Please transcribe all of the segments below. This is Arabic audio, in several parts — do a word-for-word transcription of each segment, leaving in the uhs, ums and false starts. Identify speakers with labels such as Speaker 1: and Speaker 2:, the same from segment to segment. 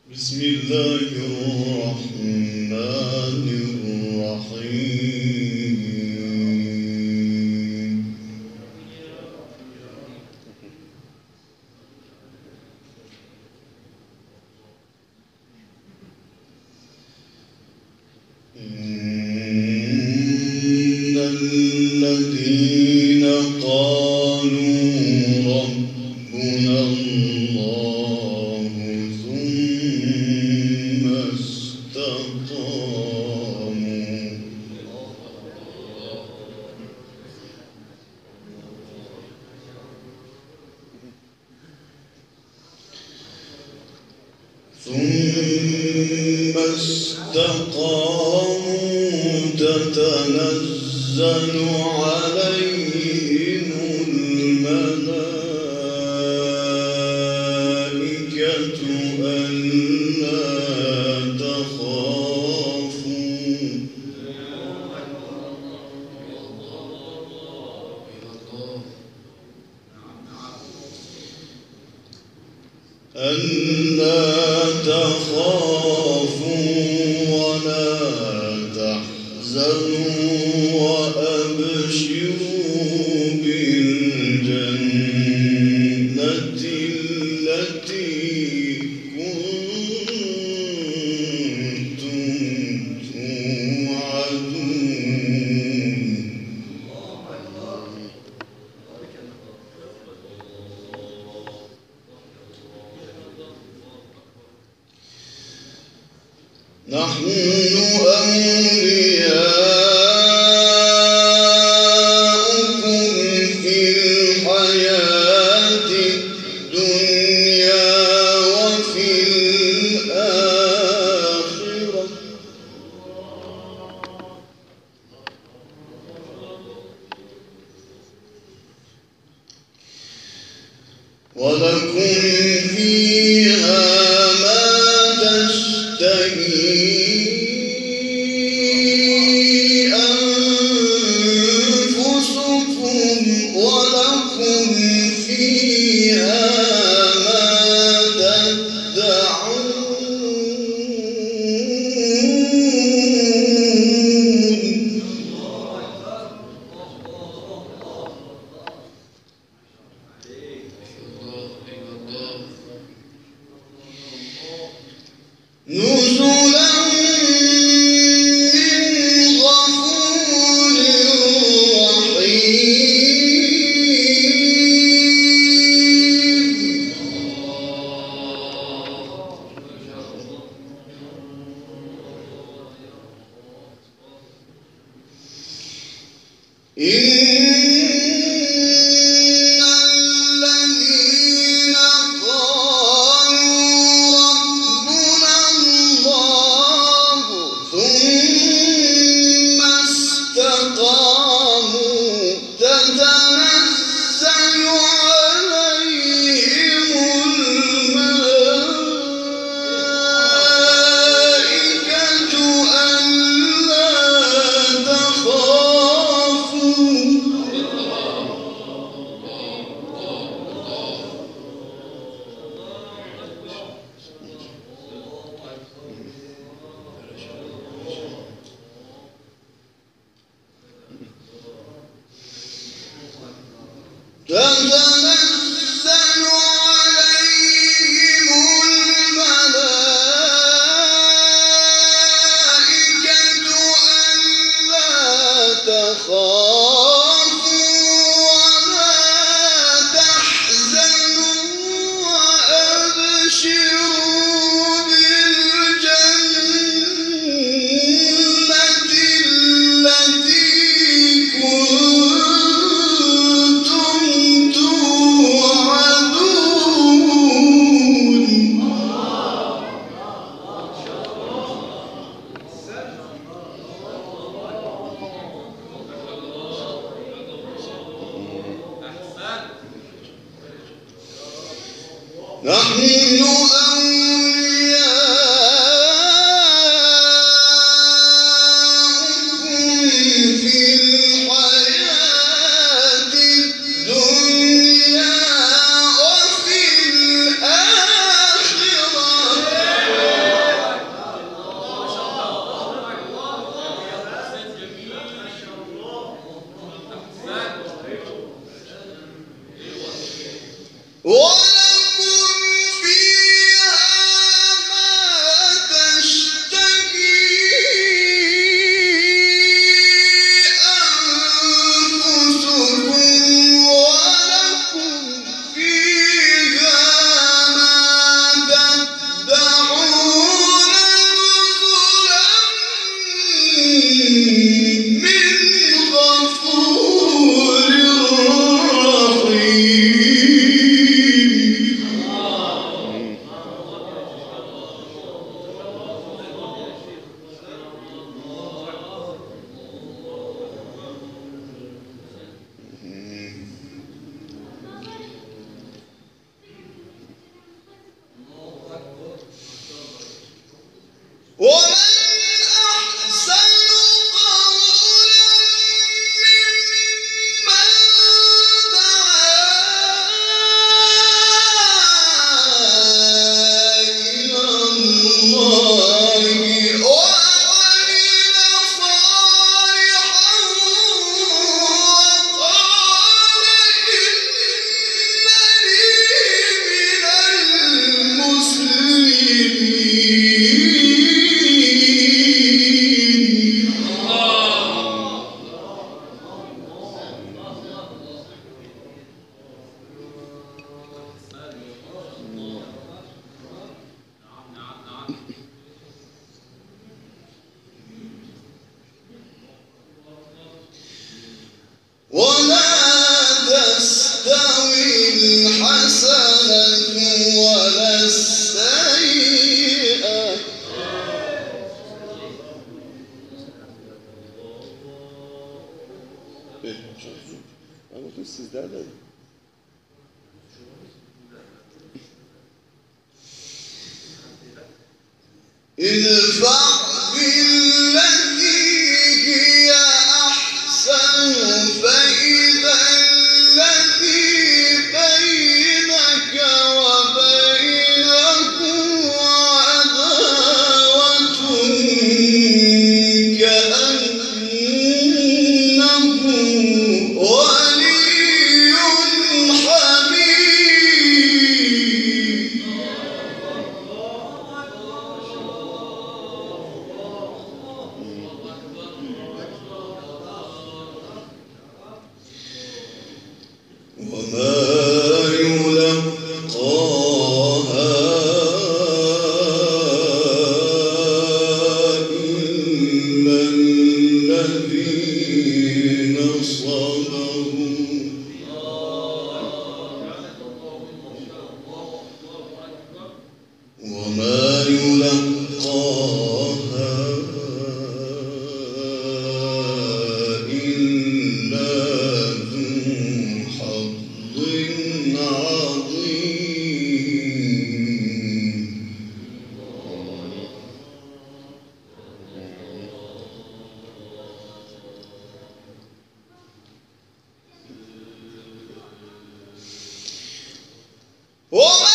Speaker 1: بسم الله الرحمن الرحيم. إن الذين قالوا ربنا الله ثم استقاموا ثم استقاموا تتنزل عليهم الملائكة ألا تخافوا ألا تخافوا ولا تحزنوا وأبشروا بالجنة التي كنتم توعدون. نحن أولياؤكم في الحياة الدنيا وفي الآخرة ولكم فيها ما تشتهي أنفسكم ولكم فيها ما تدعون. نزلا من غفور رحيم. إن الذين قالوا ربنا الله ثم استقاموا تتنزل عليهم الملائكة ألا تخافوا تتنزل عليهم الملائكة ألا تخافوا ولا تحزنوا وأبشروا بالجنة التي كنتم توعدون. نحن أولياؤكم في الحياة الدنيا وفي الآخرة
Speaker 2: sizler de.
Speaker 1: ادفع بالتي هي أحسن فإذا الذي بينك وبينه عداوة كأنه ولي حميم. وما يلقاها إلا الذين صبروا وما يلقاها إلا ذو حظ عظيم. وما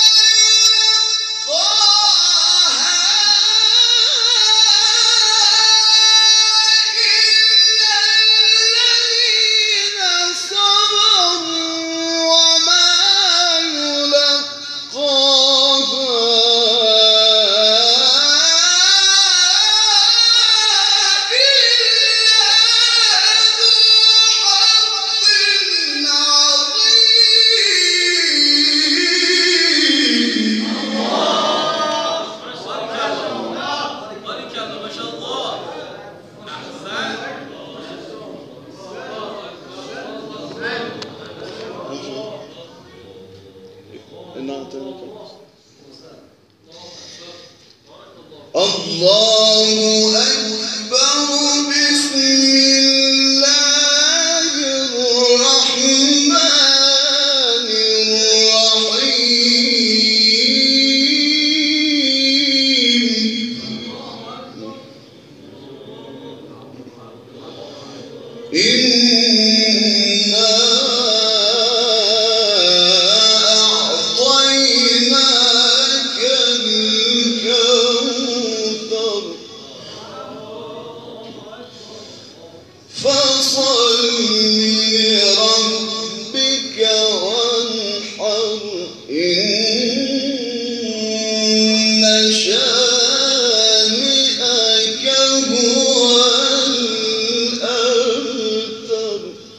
Speaker 1: الله أكبر. بسم الله الرحمن الرحيم. إنا أعطيناك الكوثر فصل لربك وانحر إن شانئك هو الأبتر.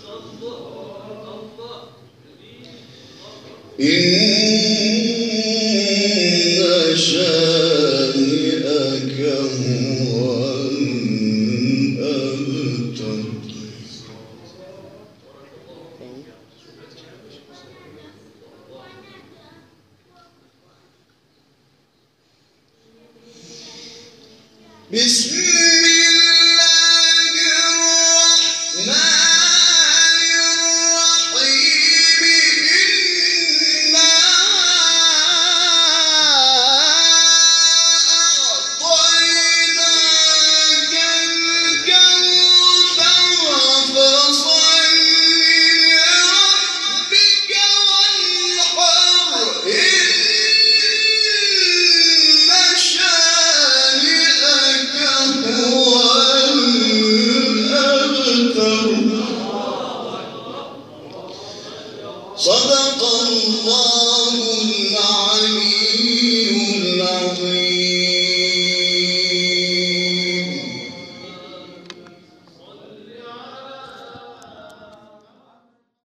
Speaker 1: إن شانئك هو الأبتر. بسم